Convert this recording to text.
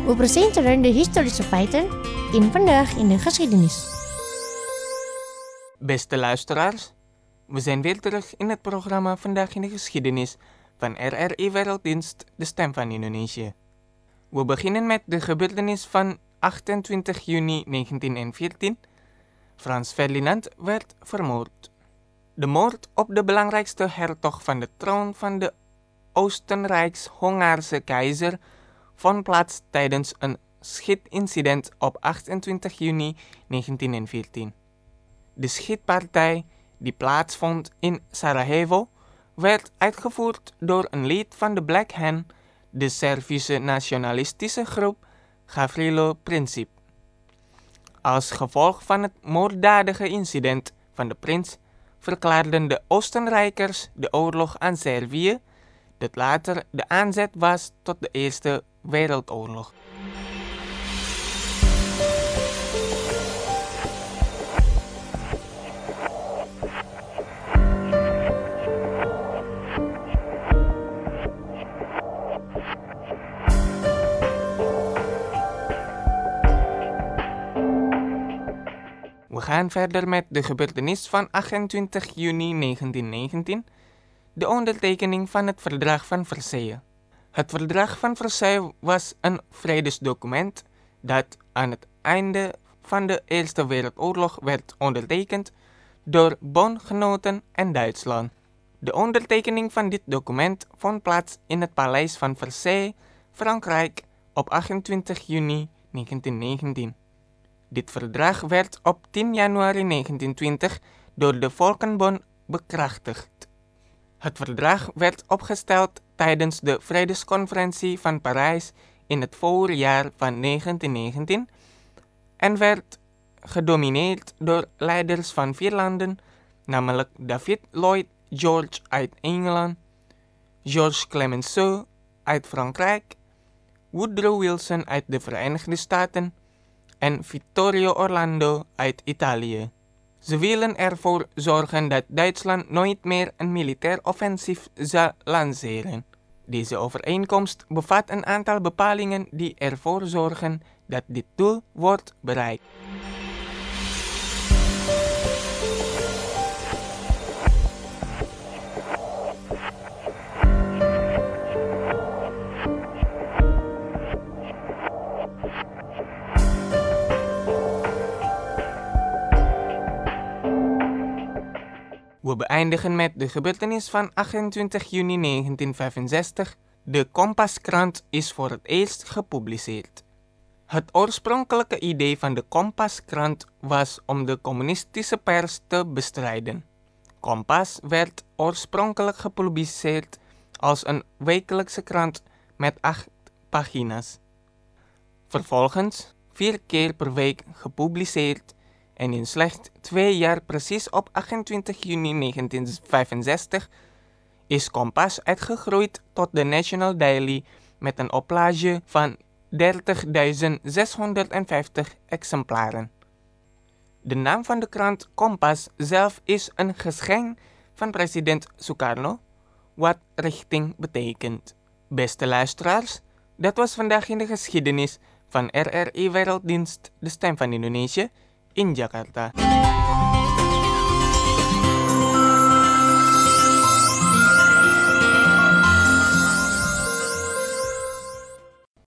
We presenteren de historische feiten in Vandaag in de Geschiedenis. Beste luisteraars, we zijn weer terug in het programma Vandaag in de Geschiedenis van RRI Werelddienst, de Stem van Indonesië. We beginnen met de gebeurtenis van 28 juni 1914. Frans Ferdinand werd vermoord. De moord op de belangrijkste hertog van de troon van de Oostenrijks-Hongaarse keizer vond plaats tijdens een schietincident op 28 juni 1914. De schietpartij, die plaatsvond in Sarajevo, werd uitgevoerd door een lid van de Black Hand, de Servische nationalistische groep Gavrilo Princip. Als gevolg van het moorddadige incident van de prins verklaarden de Oostenrijkers de oorlog aan Servië, dat later de aanzet was tot de Eerste Wereldoorlog. We gaan verder met de gebeurtenis van 28 juni 1919, de ondertekening van het Verdrag van Versailles. Het Verdrag van Versailles was een vredesdocument dat aan het einde van de Eerste Wereldoorlog werd ondertekend door bondgenoten en Duitsland. De ondertekening van dit document vond plaats in het Paleis van Versailles, Frankrijk, op 28 juni 1919. Dit verdrag werd op 10 januari 1920 door de Volkenbond bekrachtigd. Het verdrag werd opgesteld tijdens de Vredesconferentie van Parijs in het voorjaar van 1919 en werd gedomineerd door leiders van 4 landen, namelijk David Lloyd George uit Engeland, Georges Clemenceau uit Frankrijk, Woodrow Wilson uit de Verenigde Staten en Vittorio Orlando uit Italië. Ze willen ervoor zorgen dat Duitsland nooit meer een militair offensief zou lanceren. Deze overeenkomst bevat een aantal bepalingen die ervoor zorgen dat dit doel wordt bereikt. We beëindigen met de gebeurtenis van 28 juni 1965. De Kompaskrant is voor het eerst gepubliceerd. Het oorspronkelijke idee van de Kompaskrant was om de communistische pers te bestrijden. Kompas werd oorspronkelijk gepubliceerd als een wekelijkse krant met 8 pagina's. Vervolgens 4 keer per week gepubliceerd en in slechts 2 jaar, precies op 28 juni 1965, is Kompas uitgegroeid tot de National Daily met een oplage van 30.650 exemplaren. De naam van de krant Kompas zelf is een geschenk van president Sukarno, wat richting betekent. Beste luisteraars, dat was Vandaag in de Geschiedenis van RRI Werelddienst, de Stem van Indonesië, in Jakarta.